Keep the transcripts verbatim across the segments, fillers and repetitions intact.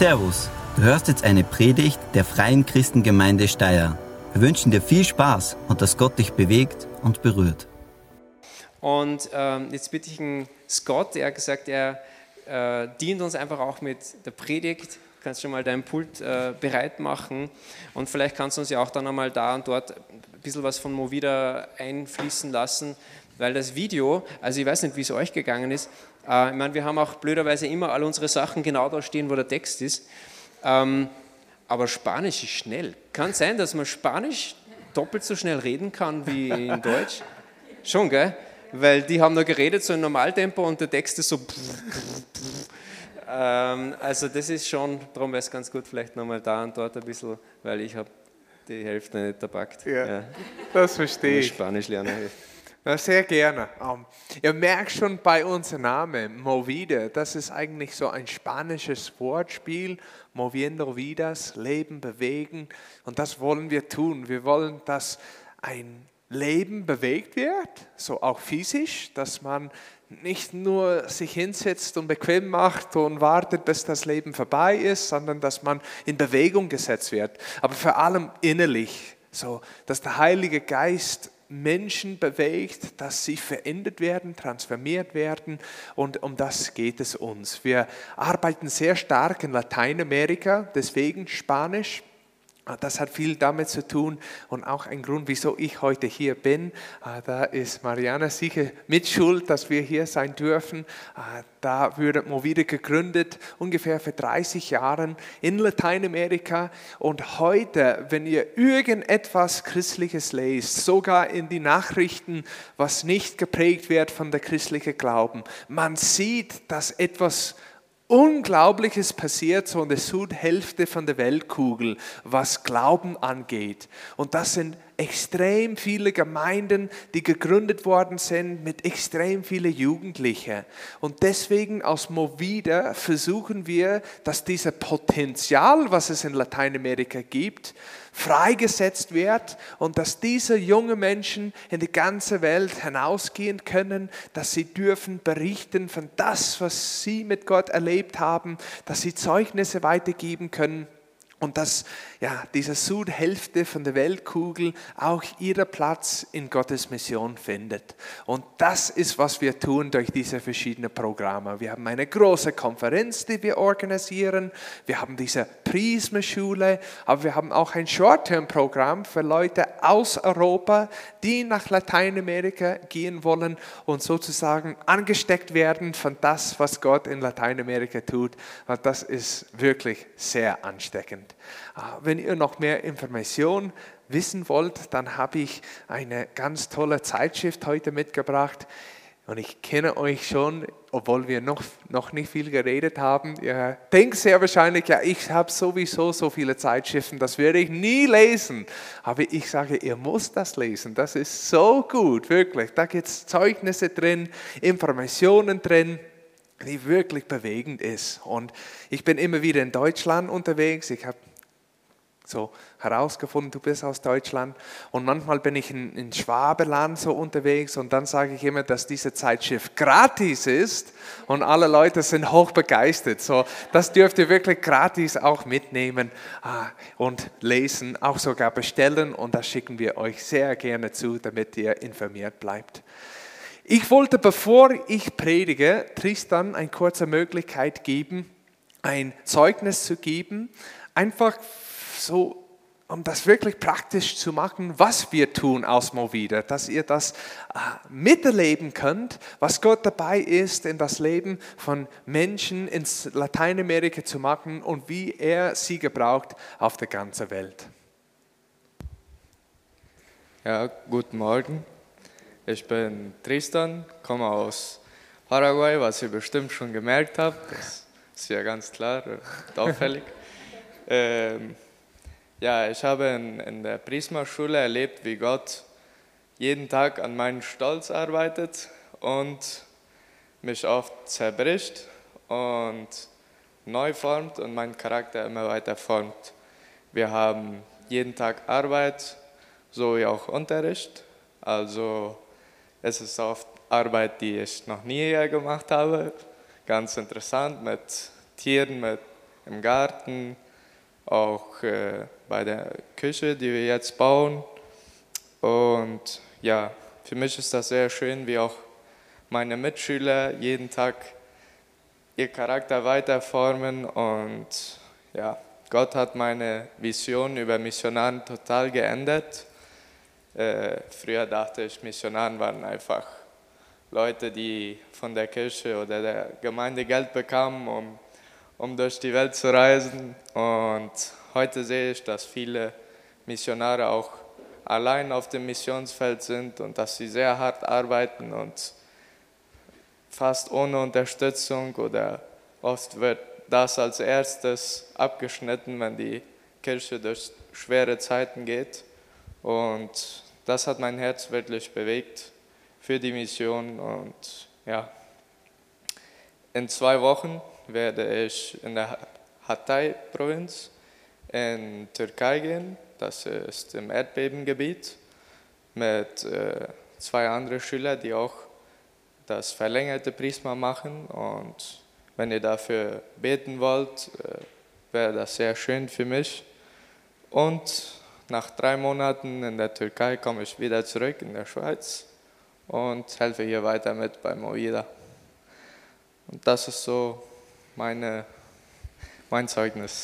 Servus, du hörst jetzt eine Predigt der Freien Christengemeinde Steyr. Wir wünschen dir viel Spaß und dass Gott dich bewegt und berührt. Und ähm, jetzt bitte ich den Scott, er hat gesagt, er äh, dient uns einfach auch mit der Predigt. Du kannst schon mal deinen Pult äh, bereit machen und vielleicht kannst du uns ja auch dann einmal da und dort ein bisschen was von Movida einfließen lassen, weil das Video, also ich weiß nicht, wie es euch gegangen ist, äh, ich meine, wir haben auch blöderweise immer all unsere Sachen genau da stehen, wo der Text ist, ähm, aber Spanisch ist schnell. Kann sein, dass man Spanisch doppelt so schnell reden kann wie in Deutsch? Schon, gell? Weil die haben da geredet so in Normaltempo und der Text ist so ähm, also das ist schon, darum wäre es ganz gut, vielleicht nochmal da und dort ein bisschen, weil ich habe die Hälfte nicht verpackt. Ja, ja. Das verstehe ich. Spanisch lernen. Na, sehr gerne. Um, ihr merkt schon bei unserem Namen, Movida, das ist eigentlich so ein spanisches Wortspiel, moviendo vidas, Leben bewegen, und das wollen wir tun. Wir wollen, dass ein Leben bewegt wird, so auch physisch, dass man nicht nur sich hinsetzt und bequem macht und wartet, bis das Leben vorbei ist, sondern dass man in Bewegung gesetzt wird. Aber vor allem innerlich, so, dass der Heilige Geist Menschen bewegt, dass sie verändert werden, transformiert werden, und um das geht es uns. Wir arbeiten sehr stark in Lateinamerika, deswegen Spanisch. Das hat viel damit zu tun und auch ein Grund, wieso ich heute hier bin. Da ist Mariana sicher mit Schuld, dass wir hier sein dürfen. Da wurde Movida gegründet, ungefähr vor dreißig Jahren in Lateinamerika. Und heute, wenn ihr irgendetwas Christliches lest, sogar in die Nachrichten, was nicht geprägt wird von der christlichen Glauben, man sieht, dass etwas Unglaubliches passiert so in der Südhälfte von der Weltkugel, was Glauben angeht. Und das sind extrem viele Gemeinden, die gegründet worden sind mit extrem vielen Jugendlichen. Und deswegen als Movida versuchen wir, dass dieses Potenzial, was es in Lateinamerika gibt, freigesetzt wird und dass diese jungen Menschen in die ganze Welt hinausgehen können, dass sie dürfen berichten von das, was sie mit Gott erlebt haben, dass sie Zeugnisse weitergeben können. Und dass ja, diese Südhälfte von der Weltkugel auch ihren Platz in Gottes Mission findet. Und das ist, was wir tun durch diese verschiedenen Programme. Wir haben eine große Konferenz, die wir organisieren. Wir haben diese Prisma-Schule, aber wir haben auch ein Short-Term-Programm für Leute aus Europa, die nach Lateinamerika gehen wollen und sozusagen angesteckt werden von das, was Gott in Lateinamerika tut. Und das ist wirklich sehr ansteckend. Wenn ihr noch mehr Informationen wissen wollt, dann habe ich eine ganz tolle Zeitschrift heute mitgebracht. Und ich kenne euch schon, obwohl wir noch, noch nicht viel geredet haben. Ihr denkt sehr wahrscheinlich, ja, ich habe sowieso so viele Zeitschriften, das werde ich nie lesen. Aber ich sage, ihr müsst das lesen. Das ist so gut, wirklich. Da gibt es Zeugnisse drin, Informationen drin, die wirklich bewegend ist. Und ich bin immer wieder in Deutschland unterwegs. Ich habe so herausgefunden, du bist aus Deutschland, und manchmal bin ich in, in Schwabenland so unterwegs und dann sage ich immer, dass diese Zeitschrift gratis ist und alle Leute sind hoch begeistert. So, das dürft ihr wirklich gratis auch mitnehmen und lesen, auch sogar bestellen, und das schicken wir euch sehr gerne zu, damit ihr informiert bleibt. Ich wollte, bevor ich predige, Tristan eine kurze Möglichkeit geben, ein Zeugnis zu geben, einfach so, um das wirklich praktisch zu machen, was wir tun als Movida, dass ihr das äh, miterleben könnt, was Gott dabei ist, in das Leben von Menschen in Lateinamerika zu machen und wie er sie gebraucht auf der ganzen Welt. Ja, guten Morgen. Ich bin Tristan, komme aus Paraguay, was ihr bestimmt schon gemerkt habt. Das ist ja ganz klar und auffällig. ähm, Ja, ich habe in, in der Prisma-Schule erlebt, wie Gott jeden Tag an meinem Stolz arbeitet und mich oft zerbricht und neu formt und meinen Charakter immer weiter formt. Wir haben jeden Tag Arbeit, so wie auch Unterricht. Also es ist oft Arbeit, die ich noch nie gemacht habe. Ganz interessant mit Tieren, mit im Garten, auch äh, bei der Küche, die wir jetzt bauen. Und ja, für mich ist das sehr schön, wie auch meine Mitschüler jeden Tag ihr Charakter weiterformen. Und ja, Gott hat meine Vision über Missionaren total geändert. Äh, früher dachte ich, Missionaren waren einfach Leute, die von der Kirche oder der Gemeinde Geld bekamen, um, um durch die Welt zu reisen. Und heute sehe ich, dass viele Missionare auch allein auf dem Missionsfeld sind und dass sie sehr hart arbeiten und fast ohne Unterstützung, oder oft wird das als erstes abgeschnitten, wenn die Kirche durch schwere Zeiten geht. Und das hat mein Herz wirklich bewegt für die Mission. Und ja, in zwei Wochen werde ich in der Hatay-Provinz in Türkei gehen. Das ist im Erdbebengebiet mit äh, zwei anderen Schülern, die auch das verlängerte Prisma machen. Und wenn ihr dafür beten wollt, äh, wäre das sehr schön für mich. Und nach drei Monaten in der Türkei komme ich wieder zurück in der Schweiz und helfe hier weiter mit bei Movida. Und das ist so meine, mein Zeugnis.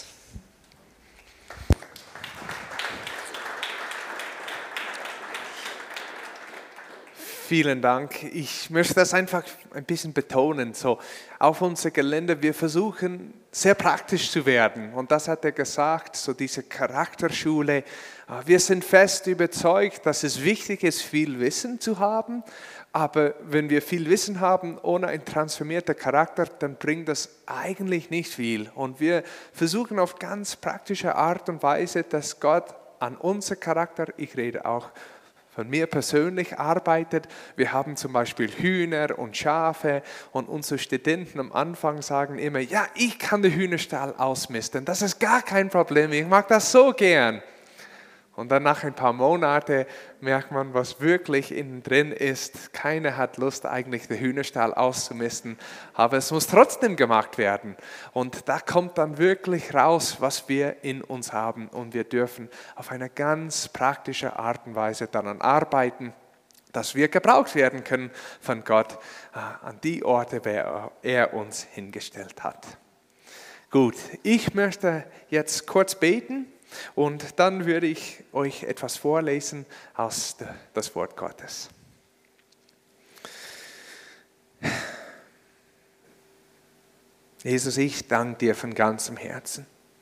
Vielen Dank. Ich möchte das einfach ein bisschen betonen. So, auf unser Gelände, wir versuchen sehr praktisch zu werden. Und das hat er gesagt, so diese Charakterschule. Wir sind fest überzeugt, dass es wichtig ist, viel Wissen zu haben. Aber wenn wir viel Wissen haben, ohne einen transformierten Charakter, dann bringt das eigentlich nicht viel. Und wir versuchen auf ganz praktische Art und Weise, dass Gott an unser Charakter, ich rede auch von mir persönlich, arbeitet. Wir haben zum Beispiel Hühner und Schafe und unsere Studenten am Anfang sagen immer, ja, ich kann den Hühnerstall ausmisten, das ist gar kein Problem, ich mag das so gern. Und dann nach ein paar Monaten merkt man, was wirklich innen drin ist. Keiner hat Lust, eigentlich den Hühnerstall auszumisten, aber es muss trotzdem gemacht werden. Und da kommt dann wirklich raus, was wir in uns haben. Und wir dürfen auf eine ganz praktische Art und Weise daran arbeiten, dass wir gebraucht werden können von Gott an die Orte, wo er uns hingestellt hat. Gut, ich möchte jetzt kurz beten. Und dann würde ich euch etwas vorlesen aus das Wort Gottes. Jesus, ich danke dir von ganzem Herzen,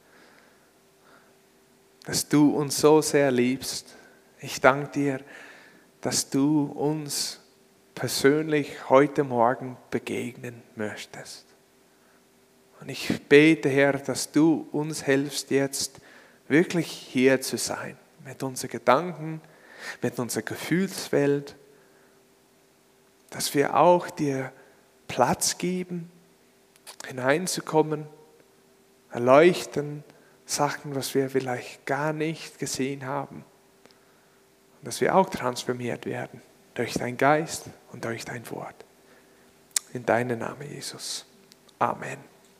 dass du uns so sehr liebst. Ich danke dir, dass du uns persönlich heute Morgen begegnen möchtest. Und ich bete, Herr, dass du uns hilfst, jetzt wirklich hier zu sein, mit unseren Gedanken, mit unserer Gefühlswelt, dass wir auch dir Platz geben, hineinzukommen, erleuchten, Sachen, was wir vielleicht gar nicht gesehen haben. Und dass wir auch transformiert werden durch deinen Geist und durch dein Wort. In deinem Namen, Jesus. Amen.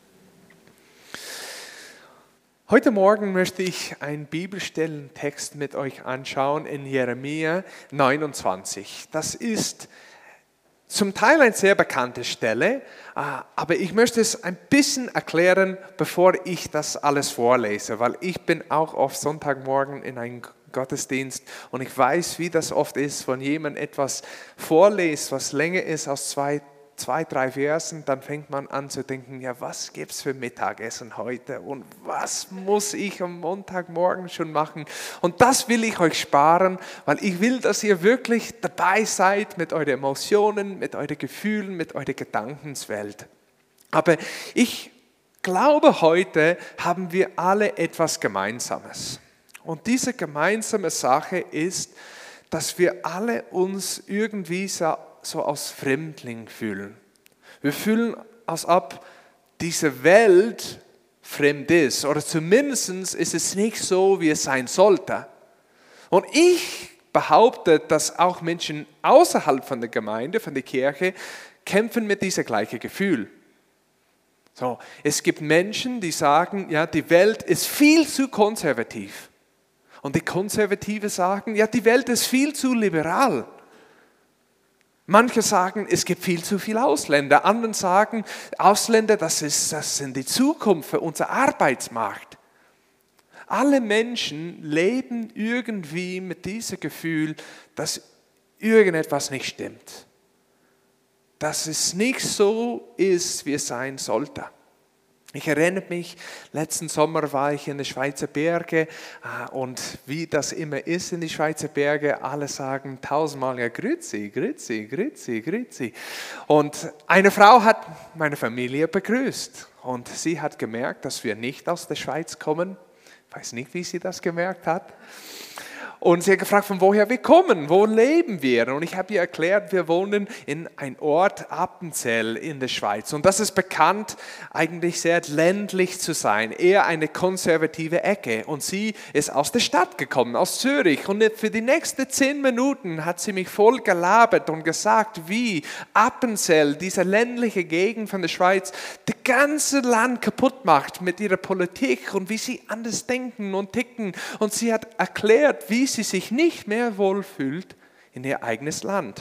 Heute Morgen möchte ich einen Bibelstellentext mit euch anschauen in Jeremia neunundzwanzig. Das ist zum Teil eine sehr bekannte Stelle, aber ich möchte es ein bisschen erklären, bevor ich das alles vorlese, weil ich bin auch oft Sonntagmorgen in einem Gottesdienst und ich weiß, wie das oft ist, wenn jemand etwas vorliest, was länger ist als zwei zwei, drei Versen, dann fängt man an zu denken, ja, was gibt es für Mittagessen heute und was muss ich am Montagmorgen schon machen? Und das will ich euch sparen, weil ich will, dass ihr wirklich dabei seid mit euren Emotionen, mit euren Gefühlen, mit eurer Gedankenswelt. Aber ich glaube, heute haben wir alle etwas Gemeinsames. Und diese gemeinsame Sache ist, dass wir alle uns irgendwie so so als Fremdling fühlen. Wir fühlen, als ob diese Welt fremd ist. Oder zumindest ist es nicht so, wie es sein sollte. Und ich behaupte, dass auch Menschen außerhalb von der Gemeinde, von der Kirche, kämpfen mit diesem gleichen Gefühl. So, es gibt Menschen, die sagen, ja, die Welt ist viel zu konservativ. Und die Konservative sagen, ja, die Welt ist viel zu liberal. Manche sagen, es gibt viel zu viele Ausländer. Andere sagen, Ausländer, das, ist, das sind die Zukunft für unser Arbeitsmarkt. Alle Menschen leben irgendwie mit diesem Gefühl, dass irgendetwas nicht stimmt. Dass es nicht so ist, wie es sein sollte. Ich erinnere mich, letzten Sommer war ich in den Schweizer Bergen und wie das immer ist in den Schweizer Bergen, alle sagen tausendmal ja Grüezi, Grüezi, Grüezi, Grüezi. Und eine Frau hat meine Familie begrüßt und sie hat gemerkt, dass wir nicht aus der Schweiz kommen. Ich weiß nicht, wie sie das gemerkt hat. Und sie hat gefragt, von woher wir kommen, wo leben wir? Und ich habe ihr erklärt, wir wohnen in einem Ort Appenzell in der Schweiz. Und das ist bekannt, eigentlich sehr ländlich zu sein, eher eine konservative Ecke. Und sie ist aus der Stadt gekommen, aus Zürich. Und für die nächsten zehn Minuten hat sie mich voll gelabert und gesagt, wie Appenzell, diese ländliche Gegend von der Schweiz, das ganze Land kaputt macht mit ihrer Politik und wie sie anders denken und ticken. Und sie hat erklärt, wie sie sich nicht mehr wohlfühlt in ihr eigenes Land.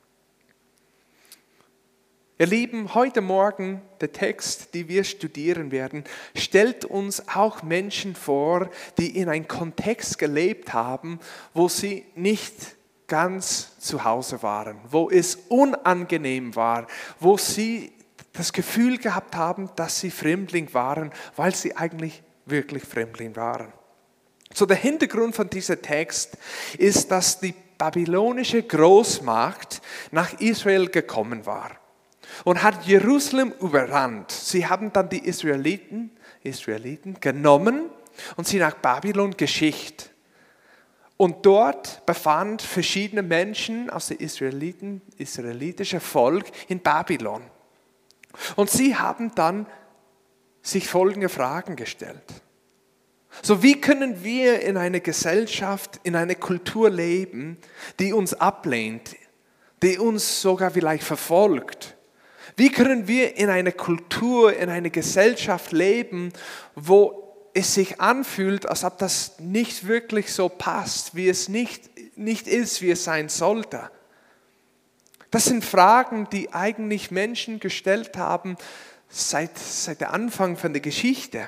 Ihr Lieben, heute Morgen, der Text, den wir studieren werden, stellt uns auch Menschen vor, die in einem Kontext gelebt haben, wo sie nicht ganz zu Hause waren, wo es unangenehm war, wo sie das Gefühl gehabt haben, dass sie Fremdling waren, weil sie eigentlich wirklich Fremdling waren. So, der Hintergrund von diesem Text ist, dass die babylonische Großmacht nach Israel gekommen war und hat Jerusalem überrannt. Sie haben dann die Israeliten, Israeliten genommen und sie nach Babylon geschickt. Und dort befand verschiedene Menschen aus dem Israeliten, israelitischen Volk in Babylon. Und sie haben dann sich folgende Fragen gestellt. So, wie können wir in einer Gesellschaft, in einer Kultur leben, die uns ablehnt, die uns sogar vielleicht verfolgt? Wie können wir in einer Kultur, in einer Gesellschaft leben, wo es sich anfühlt, als ob das nicht wirklich so passt, wie es nicht, nicht ist, wie es sein sollte? Das sind Fragen, die eigentlich Menschen gestellt haben seit, seit der Anfang von der Geschichte.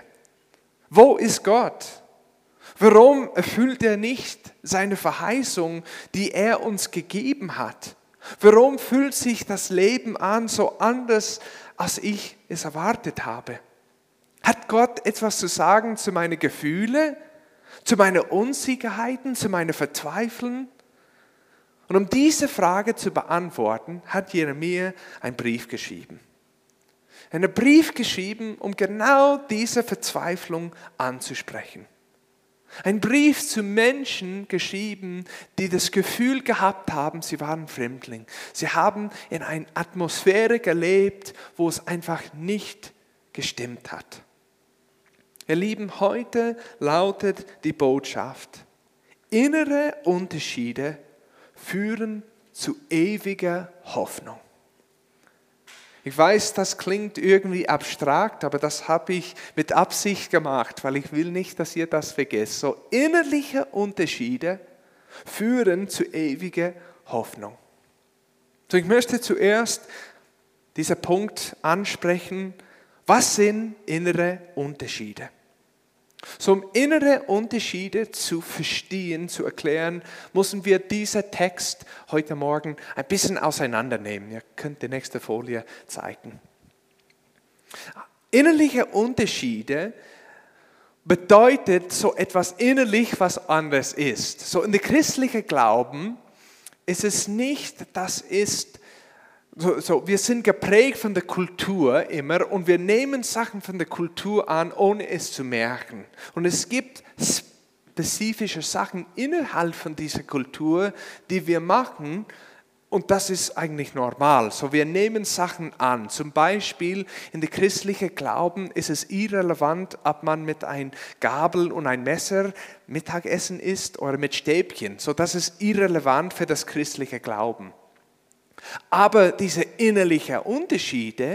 Wo ist Gott? Warum erfüllt er nicht seine Verheißung, die er uns gegeben hat? Warum fühlt sich das Leben an so anders, als ich es erwartet habe? Hat Gott etwas zu sagen zu meinen Gefühlen, zu meinen Unsicherheiten, zu meinen Verzweifeln? Und um diese Frage zu beantworten, hat Jeremia einen Brief geschrieben. Einen Brief geschrieben, um genau diese Verzweiflung anzusprechen. Ein Brief zu Menschen geschrieben, die das Gefühl gehabt haben, sie waren Fremdling. Sie haben in einer Atmosphäre gelebt, wo es einfach nicht gestimmt hat. Ihr Lieben, heute lautet die Botschaft: Innere Unterschiede führen zu ewiger Hoffnung. Ich weiß, das klingt irgendwie abstrakt, aber das habe ich mit Absicht gemacht, weil ich will nicht, dass ihr das vergesst. So, innerliche Unterschiede führen zu ewiger Hoffnung. So, ich möchte zuerst diesen Punkt ansprechen. Was sind innere Unterschiede? So, um innere Unterschiede zu verstehen, zu erklären, müssen wir diesen Text heute Morgen ein bisschen auseinandernehmen. Ihr könnt die nächste Folie zeigen. Innerliche Unterschiede bedeutet so etwas innerlich, was anders ist. So in der christlichen Glauben ist es nicht, das ist So, so, wir sind geprägt von der Kultur immer und wir nehmen Sachen von der Kultur an, ohne es zu merken. Und es gibt spezifische Sachen innerhalb von dieser Kultur, die wir machen, und das ist eigentlich normal. So, wir nehmen Sachen an. Zum Beispiel in der christlichen Glauben ist es irrelevant, ob man mit einem Gabel und einem Messer Mittagessen isst oder mit Stäbchen. So, das ist irrelevant für das christliche Glauben. Aber diese innerlichen Unterschiede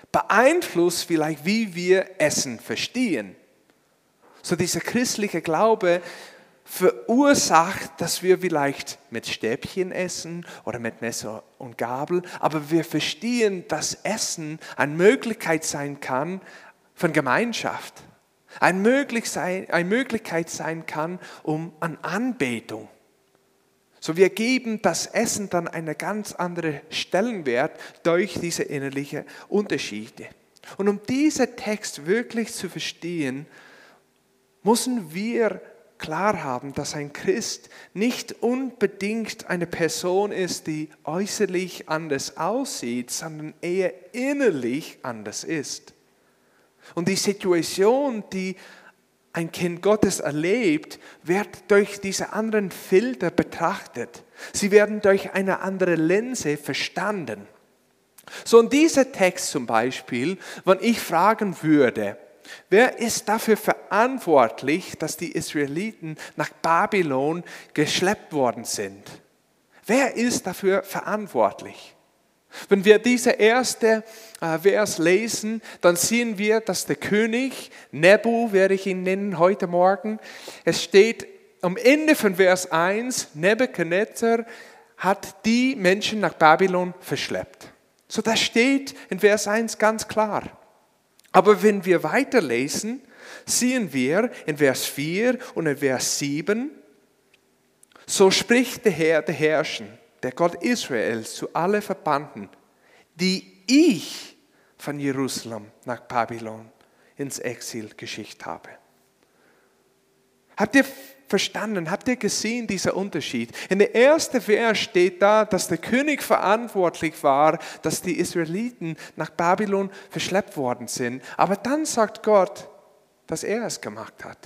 beeinflusst vielleicht, wie wir Essen verstehen. So dieser christliche Glaube verursacht, dass wir vielleicht mit Stäbchen essen oder mit Messer und Gabel, aber wir verstehen, dass Essen eine Möglichkeit sein kann von Gemeinschaft, eine Möglichkeit sein kann um an Anbetung. So wir geben das Essen dann einen ganz anderen Stellenwert durch diese innerlichen Unterschiede. Und um diesen Text wirklich zu verstehen, müssen wir klar haben, dass ein Christ nicht unbedingt eine Person ist, die äußerlich anders aussieht, sondern eher innerlich anders ist. Und die Situation, die ein Kind Gottes erlebt, wird durch diese anderen Filter betrachtet. Sie werden durch eine andere Linse verstanden. So in diesem Text zum Beispiel, wenn ich fragen würde, wer ist dafür verantwortlich, dass die Israeliten nach Babylon geschleppt worden sind? Wer ist dafür verantwortlich? Wenn wir diese erste äh, Vers lesen, dann sehen wir, dass der König, Nebu werde ich ihn nennen heute Morgen, es steht am Ende von Vers eins, Nebukadnezar hat die Menschen nach Babylon verschleppt. So das steht in Vers eins ganz klar. Aber wenn wir weiterlesen, sehen wir in Vers vier und in Vers sieben, so spricht der Herr, der Herrscher, der Gott Israels zu allen Verbannten, die ich von Jerusalem nach Babylon ins Exil geschickt habe. Habt ihr verstanden, habt ihr gesehen, dieser Unterschied? In der ersten Vers steht da, dass der König verantwortlich war, dass die Israeliten nach Babylon verschleppt worden sind. Aber dann sagt Gott, dass er es gemacht hat.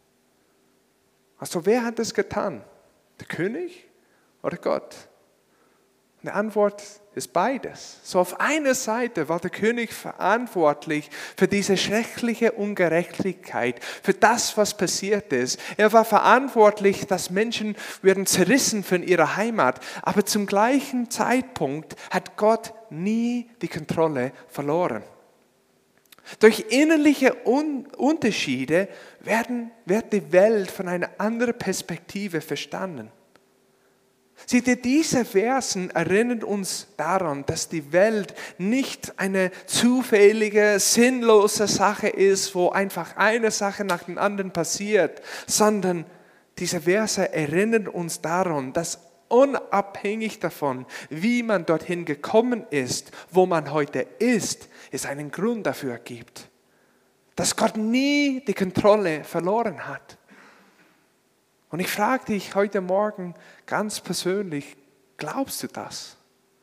Also wer hat es getan? Der König oder Gott? Und die Antwort ist beides. So auf einer Seite war der König verantwortlich für diese schreckliche Ungerechtigkeit, für das, was passiert ist. Er war verantwortlich, dass Menschen werden zerrissen von ihrer Heimat. Aber zum gleichen Zeitpunkt hat Gott nie die Kontrolle verloren. Durch innerliche Un- Unterschiede werden, wird die Welt von einer anderen Perspektive verstanden. Seht ihr, diese Versen erinnern uns daran, dass die Welt nicht eine zufällige, sinnlose Sache ist, wo einfach eine Sache nach der anderen passiert, sondern diese Verse erinnern uns daran, dass unabhängig davon, wie man dorthin gekommen ist, wo man heute ist, es einen Grund dafür gibt, dass Gott nie die Kontrolle verloren hat. Und ich frage dich heute Morgen ganz persönlich, glaubst du das?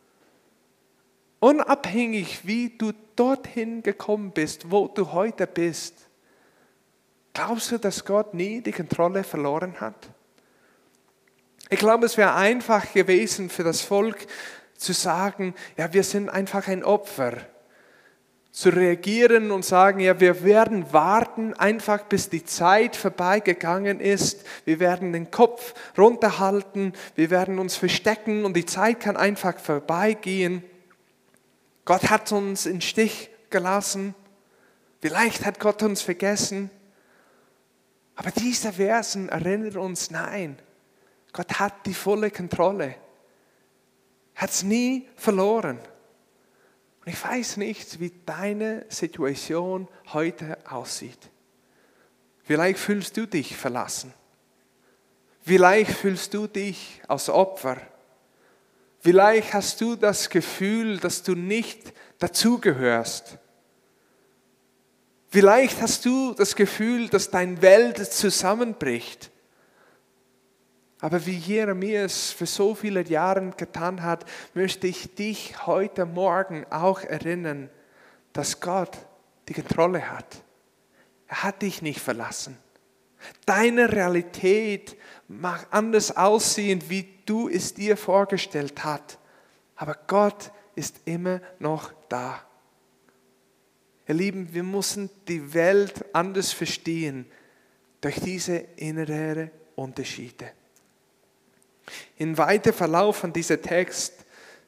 Unabhängig, wie du dorthin gekommen bist, wo du heute bist, glaubst du, dass Gott nie die Kontrolle verloren hat? Ich glaube, es wäre einfach gewesen für das Volk zu sagen, ja, wir sind einfach ein Opfer. Zu reagieren und sagen, ja, wir werden warten, einfach bis die Zeit vorbeigegangen ist. Wir werden den Kopf runterhalten, wir werden uns verstecken und die Zeit kann einfach vorbeigehen. Gott hat uns im Stich gelassen. Vielleicht hat Gott uns vergessen. Aber diese Versen erinnern uns, nein, Gott hat die volle Kontrolle. Er hat es nie verloren. Und ich weiß nicht, wie deine Situation heute aussieht. Vielleicht fühlst du dich verlassen. Vielleicht fühlst du dich als Opfer. Vielleicht hast du das Gefühl, dass du nicht dazugehörst. Vielleicht hast du das Gefühl, dass deine Welt zusammenbricht. Aber wie Jeremia es für so viele Jahre getan hat, möchte ich dich heute Morgen auch erinnern, dass Gott die Kontrolle hat. Er hat dich nicht verlassen. Deine Realität mag anders aussehen, wie du es dir vorgestellt hast. Aber Gott ist immer noch da. Ihr Lieben, wir müssen die Welt anders verstehen durch diese inneren Unterschiede. Im weiteren Verlauf von diesem Text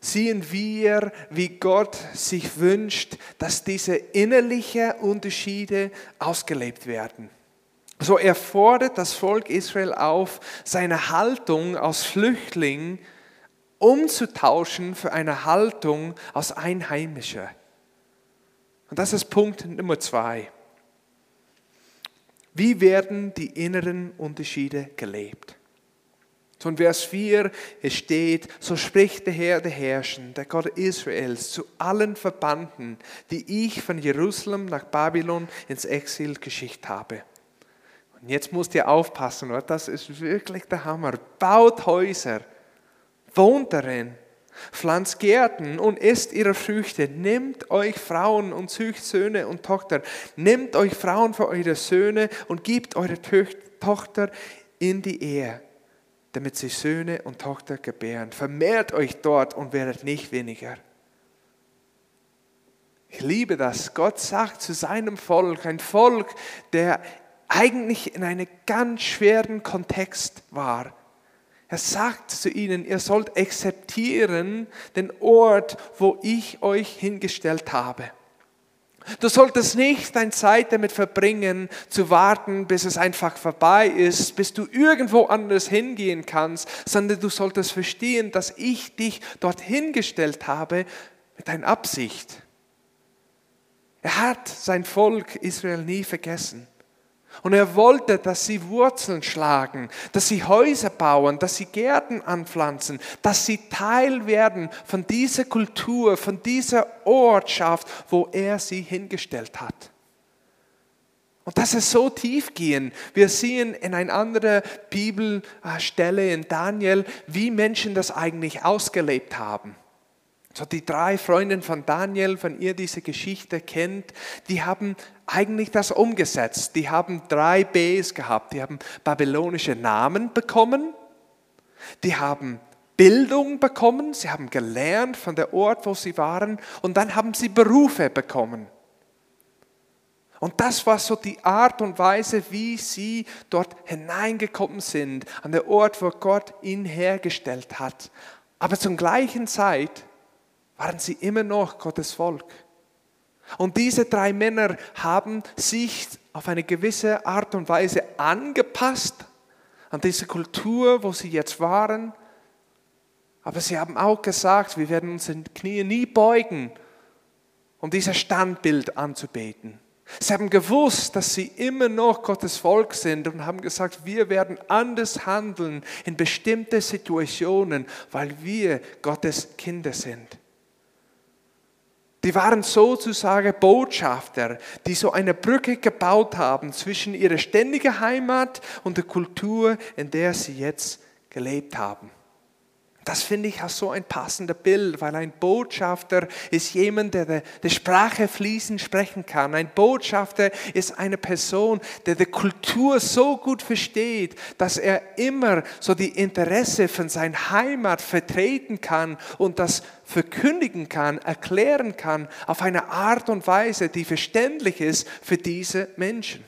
sehen wir, wie Gott sich wünscht, dass diese innerlichen Unterschiede ausgelebt werden. So er fordert das Volk Israel auf, seine Haltung als Flüchtling umzutauschen für eine Haltung als Einheimischer. Und das ist Punkt Nummer zwei. Wie werden die inneren Unterschiede gelebt? So in Vers vier, es steht, so spricht der Herr der Herrscher, der Gott Israels, zu allen Verbannten, die ich von Jerusalem nach Babylon ins Exil geschickt habe. Und jetzt müsst ihr aufpassen, oder? Das ist wirklich der Hammer. Baut Häuser, wohnt darin, pflanzt Gärten und esst ihre Früchte. Nehmt euch Frauen und zücht Söhne und Tochter. Nehmt euch Frauen für eure Söhne und gebt eure Tochter in die Ehe, damit sie Söhne und Tochter gebären. Vermehrt euch dort und werdet nicht weniger. Ich liebe das. Gott sagt zu seinem Volk, ein Volk, der eigentlich in einem ganz schweren Kontext war. Er sagt zu ihnen, ihr sollt akzeptieren den Ort, wo ich euch hingestellt habe. Du solltest nicht deine Zeit damit verbringen, zu warten, bis es einfach vorbei ist, bis du irgendwo anders hingehen kannst, sondern du solltest verstehen, dass ich dich dorthin gestellt habe mit einer Absicht. Er hat sein Volk Israel nie vergessen. Und er wollte, dass sie Wurzeln schlagen, dass sie Häuser bauen, dass sie Gärten anpflanzen, dass sie Teil werden von dieser Kultur, von dieser Ortschaft, wo er sie hingestellt hat. Und das ist so tiefgehend. Wir sehen in einer anderen Bibelstelle in Daniel, wie Menschen das eigentlich ausgelebt haben. So die drei Freundinnen von Daniel, von ihr diese Geschichte kennt, die haben eigentlich das umgesetzt. Die haben drei Bs gehabt. Die haben babylonische Namen bekommen. Die haben Bildung bekommen. Sie haben gelernt von der Ort, wo sie waren. Und dann haben sie Berufe bekommen. Und das war so die Art und Weise, wie sie dort hineingekommen sind, an der Ort, wo Gott ihn hergestellt hat. Aber zur gleichen Zeit waren sie immer noch Gottes Volk. Und diese drei Männer haben sich auf eine gewisse Art und Weise angepasst an diese Kultur, wo sie jetzt waren. Aber sie haben auch gesagt, wir werden unsere Knie nie beugen, um dieses Standbild anzubeten. Sie haben gewusst, dass sie immer noch Gottes Volk sind und haben gesagt, wir werden anders handeln in bestimmten Situationen, weil wir Gottes Kinder sind. Die waren sozusagen Botschafter, die so eine Brücke gebaut haben zwischen ihrer ständigen Heimat und der Kultur, in der sie jetzt gelebt haben. Das finde ich auch so ein passendes Bild, weil ein Botschafter ist jemand, der die Sprache fließend sprechen kann. Ein Botschafter ist eine Person, der die Kultur so gut versteht, dass er immer so die Interesse von seiner Heimat vertreten kann und das verkündigen kann, erklären kann auf eine Art und Weise, die verständlich ist für diese Menschen.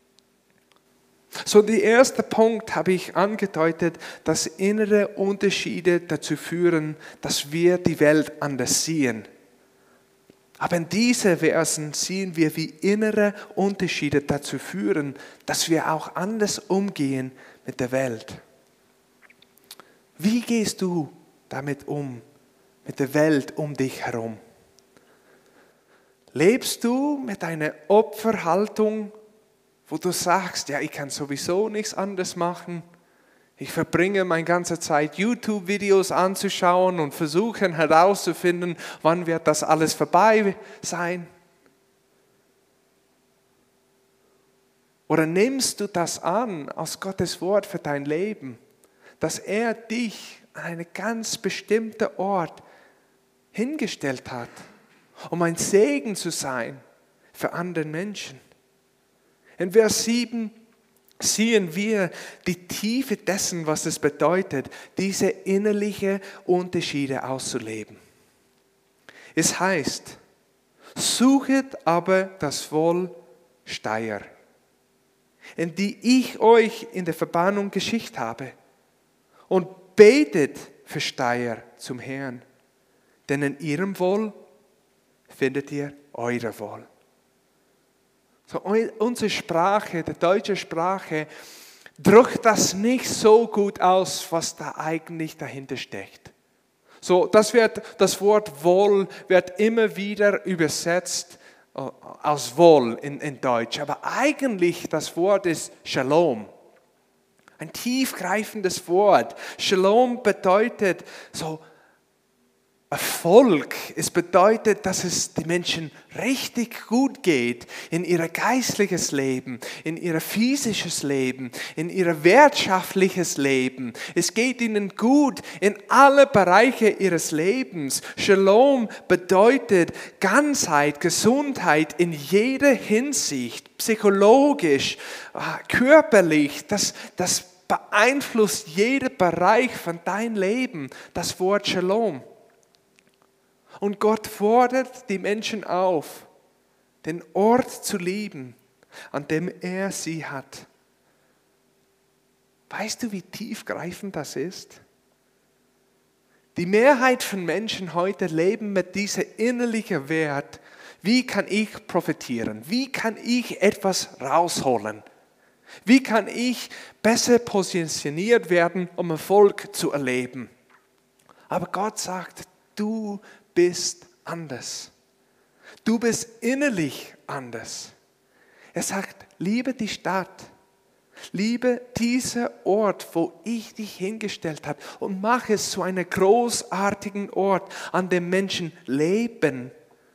So, der erste Punkt habe ich angedeutet, dass innere Unterschiede dazu führen, dass wir die Welt anders sehen. Aber in diesen Versen sehen wir, wie innere Unterschiede dazu führen, dass wir auch anders umgehen mit der Welt. Wie gehst du damit um, mit der Welt um dich herum? Lebst du mit einer Opferhaltung, wo du sagst, ja, ich kann sowieso nichts anderes machen. Ich verbringe meine ganze Zeit, YouTube-Videos anzuschauen und versuchen herauszufinden, wann wird das alles vorbei sein. Oder nimmst du das an als Gottes Wort für dein Leben, dass er dich an einen ganz bestimmten Ort hingestellt hat, um ein Segen zu sein für andere Menschen? In Vers sieben sehen wir die Tiefe dessen, was es bedeutet, diese innerlichen Unterschiede auszuleben. Es heißt, suchet aber das Wohl Steier, in die ich euch in der Verbannung geschickt habe, und betet für Steier zum Herrn. denn in ihrem Wohl findet ihr eure Wohl. So, unsere Sprache, die deutsche Sprache, drückt das nicht so gut aus, was da eigentlich dahinter steckt. So, das, wird, das Wort Wohl wird immer wieder übersetzt als Wohl in, in Deutsch. Aber eigentlich das Wort ist Shalom. Ein tiefgreifendes Wort. Shalom bedeutet so Erfolg. Es bedeutet, dass es den Menschen richtig gut geht in ihr geistliches Leben, in ihr physisches Leben, in ihr wirtschaftliches Leben. Es geht ihnen gut in alle Bereiche ihres Lebens. Shalom bedeutet Ganzheit, Gesundheit in jeder Hinsicht, psychologisch, körperlich. Das, das beeinflusst jeden Bereich von deinem Leben, das Wort Shalom. Und Gott fordert die Menschen auf, den Ort zu lieben, an dem er sie hat. Weißt du, wie tiefgreifend das ist? Die Mehrheit von Menschen heute leben mit diesem innerlichen Wert. Wie kann ich profitieren? Wie kann ich etwas rausholen? Wie kann ich besser positioniert werden, um Erfolg zu erleben? Aber Gott sagt, du bist anders. Du bist innerlich anders. Er sagt, liebe die Stadt, liebe diesen Ort, wo ich dich hingestellt habe und mach es zu einem großartigen Ort, an dem Menschen leben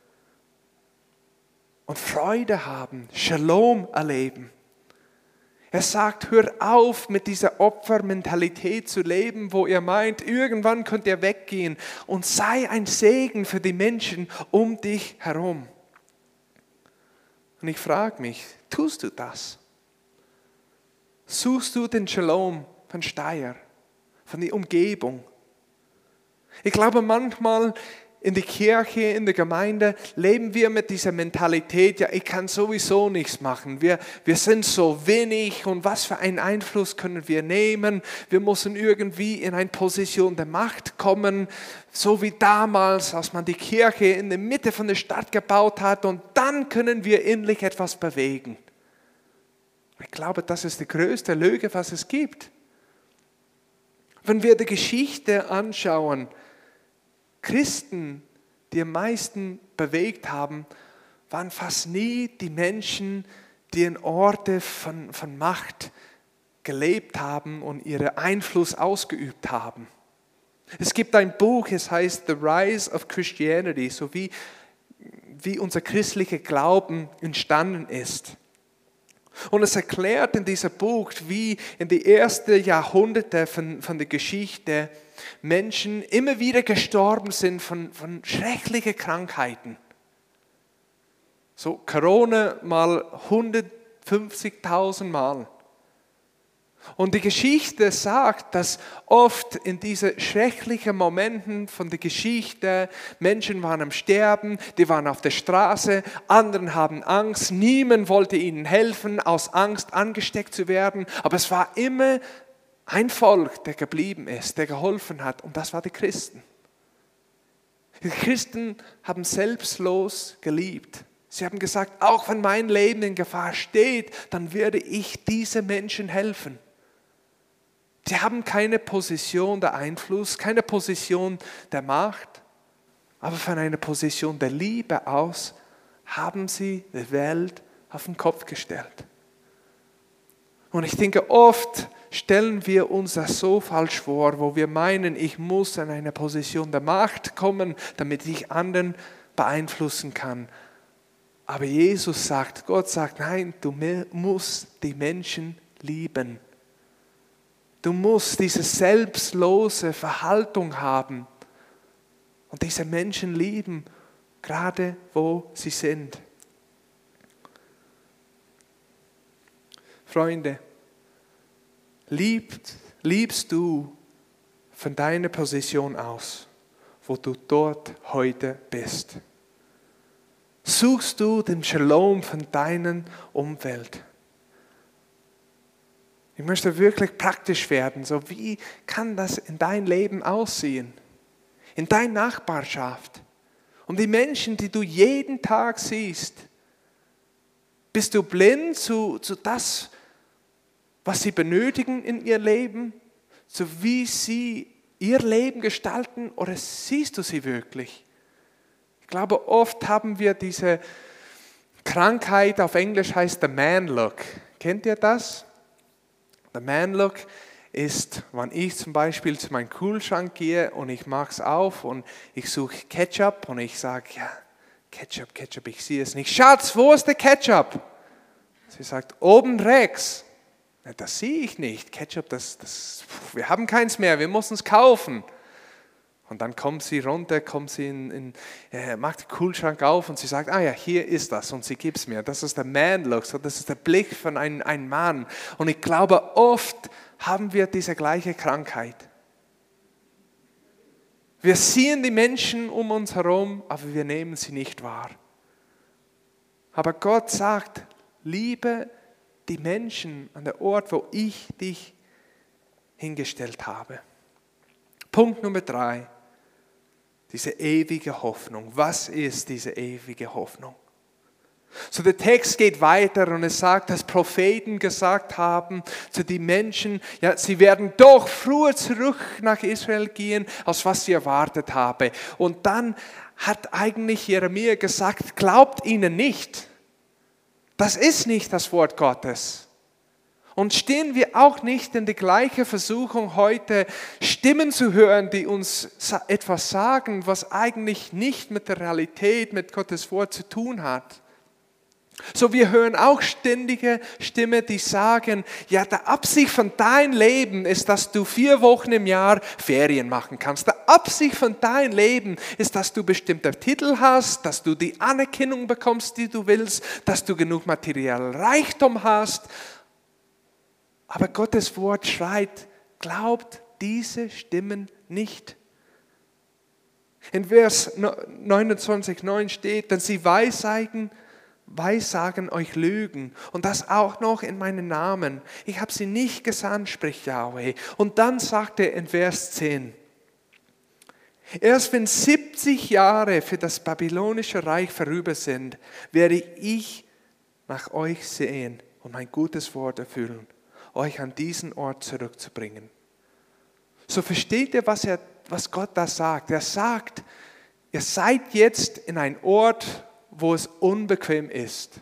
und Freude haben, Shalom erleben. Er sagt, hör auf mit dieser Opfermentalität zu leben, wo ihr meint, irgendwann könnt ihr weggehen und sei ein Segen für die Menschen um dich herum. Und ich frage mich, tust du das? Suchst du den Shalom von Steyr, von der Umgebung? Ich glaube, manchmal in der Kirche, in der Gemeinde leben wir mit dieser Mentalität, ja, ich kann sowieso nichts machen. Wir, wir sind so wenig und was für einen Einfluss können wir nehmen? Wir müssen irgendwie in eine Position der Macht kommen, so wie damals, als man die Kirche in der Mitte von der Stadt gebaut hat und dann können wir endlich etwas bewegen. Ich glaube, das ist die größte Lüge, was es gibt. Wenn wir die Geschichte anschauen, Christen, die am meisten bewegt haben, waren fast nie die Menschen, die in Orte von, von Macht gelebt haben und ihren Einfluss ausgeübt haben. Es gibt ein Buch, es heißt The Rise of Christianity, so wie, wie unser christlicher Glauben entstanden ist. Und es erklärt in diesem Buch, wie in die ersten Jahrhunderte von, von der Geschichte Menschen immer wieder gestorben sind von, von schrecklichen Krankheiten. So Corona mal hundertfünfzigtausend Mal. Und die Geschichte sagt, dass oft in diesen schrecklichen Momenten von der Geschichte Menschen waren am Sterben, die waren auf der Straße, anderen haben Angst, niemand wollte ihnen helfen, aus Angst angesteckt zu werden, aber es war immer ein Volk, der geblieben ist, der geholfen hat, und das war die Christen. Die Christen haben selbstlos geliebt. Sie haben gesagt, auch wenn mein Leben in Gefahr steht, dann werde ich diesen Menschen helfen. Sie haben keine Position der Einfluss, keine Position der Macht, aber von einer Position der Liebe aus haben sie die Welt auf den Kopf gestellt. Und ich denke, oft stellen wir uns das so falsch vor, wo wir meinen, ich muss in eine Position der Macht kommen, damit ich anderen beeinflussen kann. Aber Jesus sagt, Gott sagt, nein, du musst die Menschen lieben. Du musst diese selbstlose Verhaltung haben und diese Menschen lieben, gerade wo sie sind. Freunde, liebt, liebst du von deiner Position aus, wo du dort heute bist? Suchst du den Shalom von deiner Umwelt? Ich möchte wirklich praktisch werden. So, wie kann das in deinem Leben aussehen? in deiner Nachbarschaft, um die Menschen, die du jeden Tag siehst. Bist du blind zu, zu das, was sie benötigen in ihr Leben, so wie sie ihr Leben gestalten, oder siehst du sie wirklich? Ich glaube, oft haben wir diese Krankheit, auf Englisch heißt the man look. Kennt ihr das? The man look ist, wenn ich zum Beispiel zu meinem Kühlschrank gehe und ich mache es auf und ich suche Ketchup und ich sage, ja, Ketchup, Ketchup, ich sehe es nicht. Schatz, wo ist der Ketchup? Sie sagt, oben rechts. Ja, das sehe ich nicht. Ketchup, das, das, wir haben keins mehr, wir müssen es kaufen. Und dann kommt sie runter, kommt sie in, in äh, macht den Kühlschrank auf und sie sagt, ah ja, hier ist das und sie gibt es mir. Das ist der Man-Look, so, das ist der Blick von einem, einem Mann. Und ich glaube, oft haben wir diese gleiche Krankheit. Wir sehen die Menschen um uns herum, aber wir nehmen sie nicht wahr. Aber Gott sagt, liebe die Menschen an der Ort, wo ich dich hingestellt habe. Punkt Nummer drei. Diese ewige Hoffnung. Was ist diese ewige Hoffnung? So, der Text geht weiter und es sagt, dass Propheten gesagt haben zu den Menschen, ja, sie werden doch früher zurück nach Israel gehen, als was sie erwartet haben. Und dann hat eigentlich Jeremia gesagt, glaubt ihnen nicht. Das ist nicht das Wort Gottes. Und stehen wir auch nicht in die gleiche Versuchung heute, Stimmen zu hören, die uns etwas sagen, was eigentlich nicht mit der Realität, mit Gottes Wort zu tun hat. So, wir hören auch ständige Stimmen, die sagen, ja, die Absicht von deinem Leben ist, dass du vier Wochen im Jahr Ferien machen kannst. Die Absicht von deinem Leben ist, dass du bestimmte Titel hast, dass du die Anerkennung bekommst, die du willst, dass du genug materiellen Reichtum hast. Aber Gottes Wort schreit, glaubt diese Stimmen nicht. In Vers neunundzwanzig neun steht, denn sie weissagen, weissagen euch Lügen und das auch noch in meinen Namen. Ich habe sie nicht gesandt, spricht Yahweh. Und dann sagt er in Vers zehn, erst wenn siebzig Jahre für das babylonische Reich vorüber sind, werde ich nach euch sehen und mein gutes Wort erfüllen, euch an diesen Ort zurückzubringen. So versteht ihr, was, er, was Gott da sagt. Er sagt, ihr seid jetzt in einem Ort, wo es unbequem ist.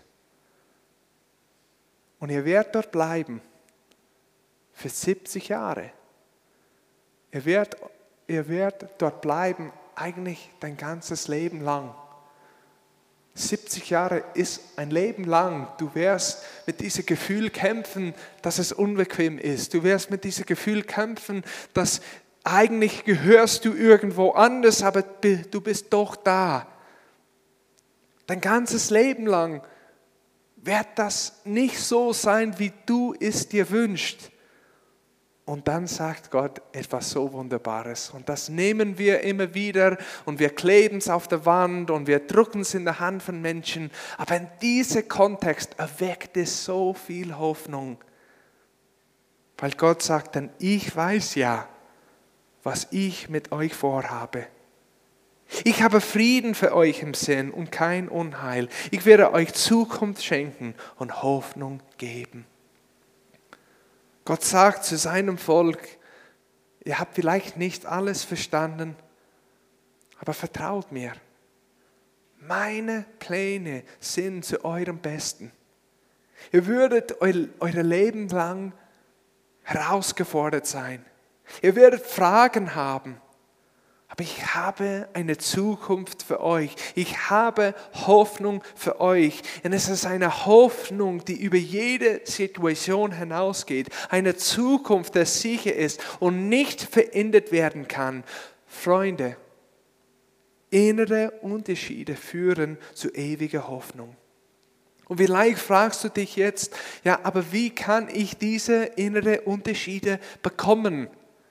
Und ihr werdet dort bleiben für siebzig Jahre. Ihr werdet, ihr werdet dort bleiben eigentlich dein ganzes Leben lang. siebzig Jahre ist ein Leben lang. Du wirst mit diesem Gefühl kämpfen, dass es unbequem ist. Du wirst mit diesem Gefühl kämpfen, dass eigentlich gehörst du irgendwo anders, aber du bist doch da. Dein ganzes Leben lang wird das nicht so sein, wie du es dir wünschst. Und dann sagt Gott etwas so Wunderbares. Und das nehmen wir immer wieder und wir kleben es auf der Wand und wir drücken es in der Hand von Menschen. Aber in diesem Kontext erweckt es so viel Hoffnung. Weil Gott sagt dann, ich weiß ja, was ich mit euch vorhabe. Ich habe Frieden für euch im Sinn und kein Unheil. Ich werde euch Zukunft schenken und Hoffnung geben. Gott sagt zu seinem Volk, ihr habt vielleicht nicht alles verstanden, aber vertraut mir. Meine Pläne sind zu eurem Besten. Ihr würdet eu, euer Leben lang herausgefordert sein. Ihr werdet Fragen haben. Aber ich habe eine Zukunft für euch. Ich habe Hoffnung für euch. Und es ist eine Hoffnung, die über jede Situation hinausgeht. Eine Zukunft, die sicher ist und nicht verändert werden kann. Freunde, innere Unterschiede führen zu ewiger Hoffnung. Und vielleicht fragst du dich jetzt, ja, aber wie kann ich diese innere Unterschiede bekommen?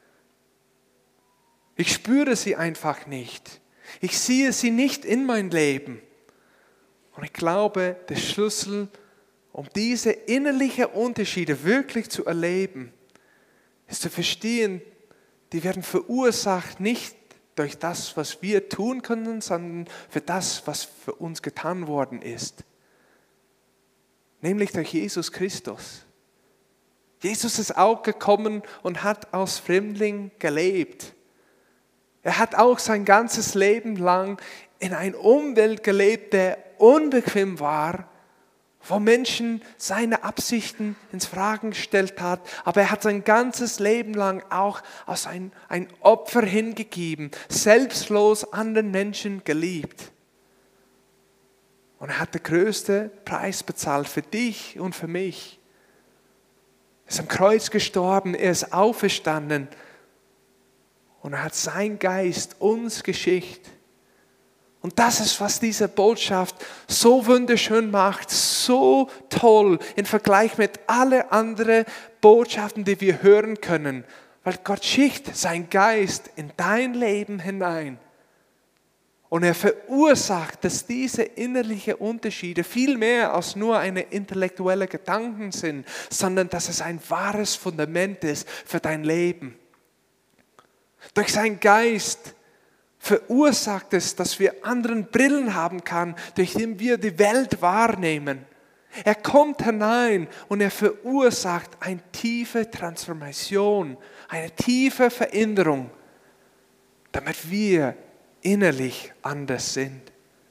Ich spüre sie einfach nicht. Ich sehe sie nicht in mein Leben. Und ich glaube, der Schlüssel, um diese innerlichen Unterschiede wirklich zu erleben, ist zu verstehen, die werden verursacht nicht durch das, was wir tun können, sondern für das, was für uns getan worden ist. Nämlich durch Jesus Christus. Jesus ist auch gekommen und hat als Fremdling gelebt. Er hat auch sein ganzes Leben lang in einer Umwelt gelebt, der unbequem war, wo Menschen seine Absichten ins Fragen gestellt hat. Aber er hat sein ganzes Leben lang auch als ein, ein Opfer hingegeben, selbstlos anderen Menschen geliebt. Und er hat den größten Preis bezahlt für dich und für mich. Er ist am Kreuz gestorben, er ist auferstanden und er hat seinen Geist uns geschickt. Und das ist, was diese Botschaft so wunderschön macht, so toll im Vergleich mit allen anderen Botschaften, die wir hören können. Weil Gott schickt seinen Geist in dein Leben hinein. Und er verursacht, dass diese innerlichen Unterschiede viel mehr als nur eine intellektuelle Gedanken sind, sondern dass es ein wahres Fundament ist für dein Leben. Durch seinen Geist verursacht es, dass wir anderen Brillen haben können, durch die wir die Welt wahrnehmen. Er kommt hinein und er verursacht eine tiefe Transformation, eine tiefe Veränderung, damit wir innerlich anders sind.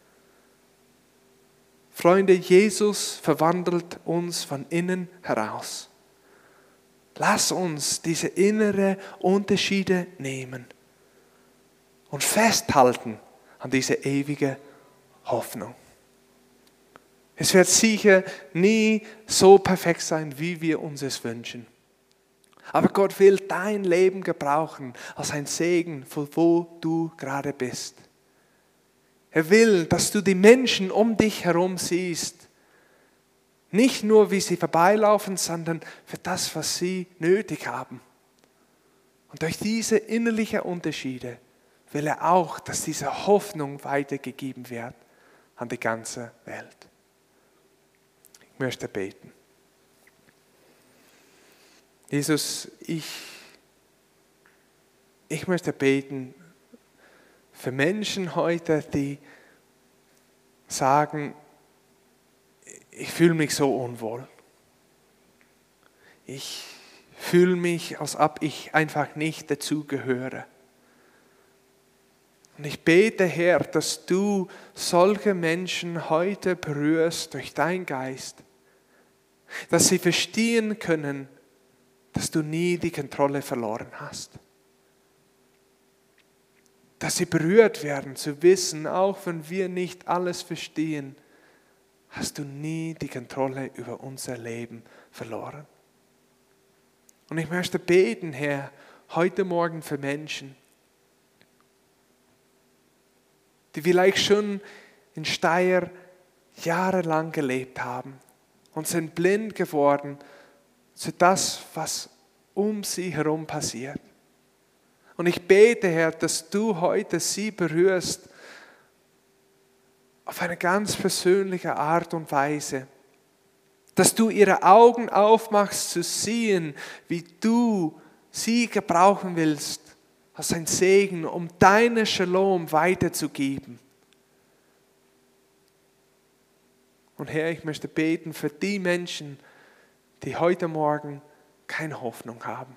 Freunde, Jesus verwandelt uns von innen heraus. Lass uns diese inneren Unterschiede nehmen und festhalten an dieser ewigen Hoffnung. Es wird sicher nie so perfekt sein, wie wir uns es wünschen. Aber Gott will dein Leben gebrauchen als ein Segen, von wo du gerade bist. Er will, dass du die Menschen um dich herum siehst. Nicht nur, wie sie vorbeilaufen, sondern für das, was sie nötig haben. Und durch diese innerlichen Unterschiede will er auch, dass diese Hoffnung weitergegeben wird an die ganze Welt. Ich möchte beten. Jesus, ich, ich möchte beten für Menschen heute, die sagen, ich fühle mich so unwohl. Ich fühle mich, als ob ich einfach nicht dazugehöre. Und ich bete, Herr, dass du solche Menschen heute berührst durch deinen Geist, dass sie verstehen können, dass du nie die Kontrolle verloren hast. Dass sie berührt werden, zu wissen, auch wenn wir nicht alles verstehen, hast du nie die Kontrolle über unser Leben verloren. Und ich möchte beten, Herr, heute Morgen für Menschen, die vielleicht schon in Steyr jahrelang gelebt haben und sind blind geworden zu das, was um sie herum passiert. Und ich bete, Herr, dass du heute sie berührst auf eine ganz persönliche Art und Weise. Dass du ihre Augen aufmachst zu sehen, wie du sie gebrauchen willst als ein Segen, um deine Shalom weiterzugeben. Und Herr, ich möchte beten für die Menschen, die heute Morgen keine Hoffnung haben.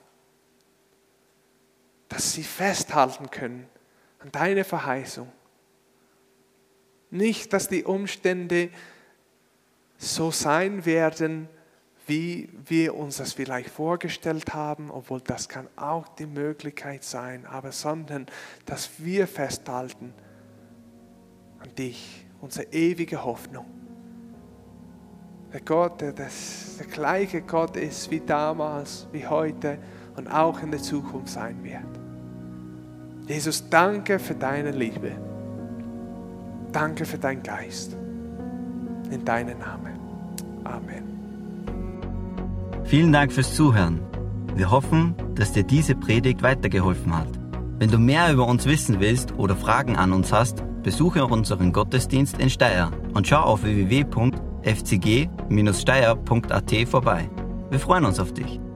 Dass sie festhalten können an deine Verheißung. Nicht, dass die Umstände so sein werden, wie wir uns das vielleicht vorgestellt haben, obwohl das kann auch die Möglichkeit sein, aber sondern, dass wir festhalten an dich, unsere ewige Hoffnung. Der Gott, der das, der gleiche Gott ist wie damals, wie heute und auch in der Zukunft sein wird. Jesus, danke für deine Liebe. Danke für deinen Geist. In deinem Namen. Amen. Vielen Dank fürs Zuhören. Wir hoffen, dass dir diese Predigt weitergeholfen hat. Wenn du mehr über uns wissen willst oder Fragen an uns hast, besuche unseren Gottesdienst in Steyr und schau auf w w w punkt f c g Bindestrich steyr punkt a t vorbei. Wir freuen uns auf dich.